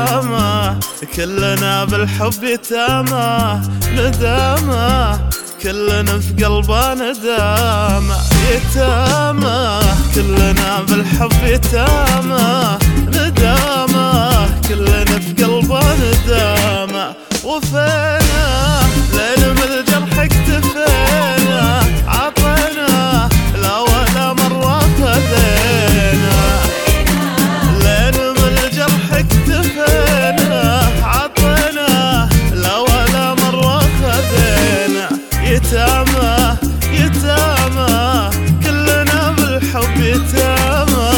يتامى كلنا بالحب يتامى ندامى كلنا في قلبه ندامى يتامى كلنا بالحب يتامى ندامى كلنا في قلبه ندامى وفينا لين من الجرح اكتفينا عطينا لا ولا مرة خذينا لين من الجرح اكتفينا عطينا لا ولا مرة خذينا يتامى يتامى كلنا بالحب يتامى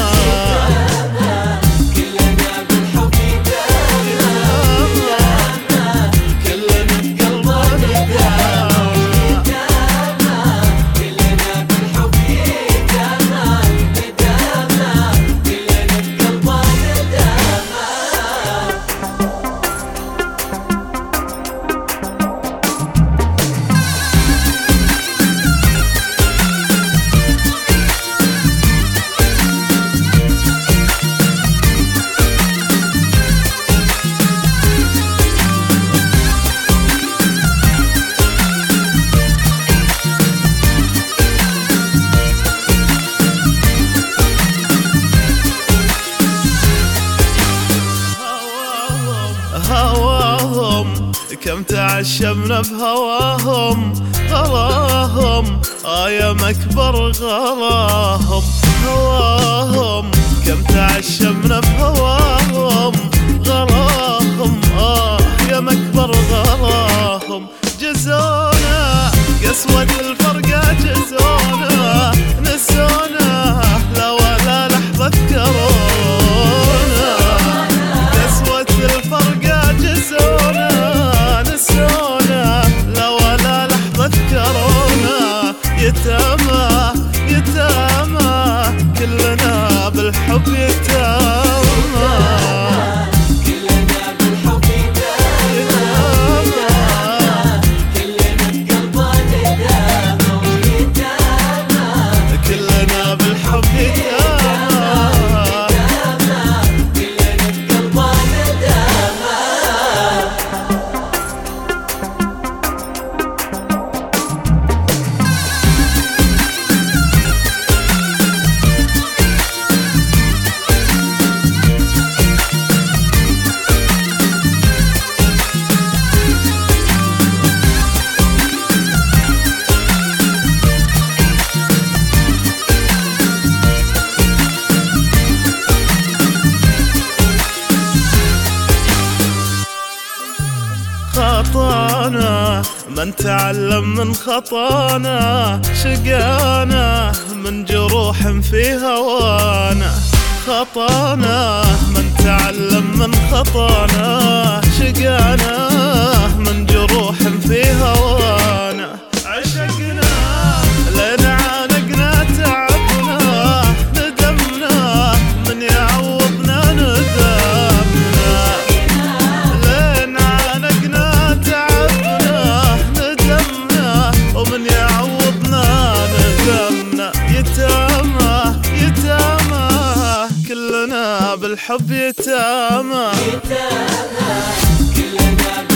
هواهم كم تعشمنا بهواهم غلاهم يا مكبر غلاهم هواهم كم تعشمنا بهواهم غلاهم يا مكبر غلاهم جزونا قسوة الفرقة جزونا نسونا لا ولا لحظة كرونا قسوة الفرقة جزونا نسونا لا ولا لحظة كرونا يتامى يتامى كلنا بالحب يتامى خطانا من تعلم من خطانا شقانا من جروح في هوانا خطانا من تعلم من خطانا شقانا من جروح في هوانا عشقنا لين عانقنا تعبنا ندمنا من يعوضنا ندمنا لين عانقنا تعبنا ندمنا ومن يعوضنا ندمنا يتامى يتامى كلنا بالحب يتامى كلنا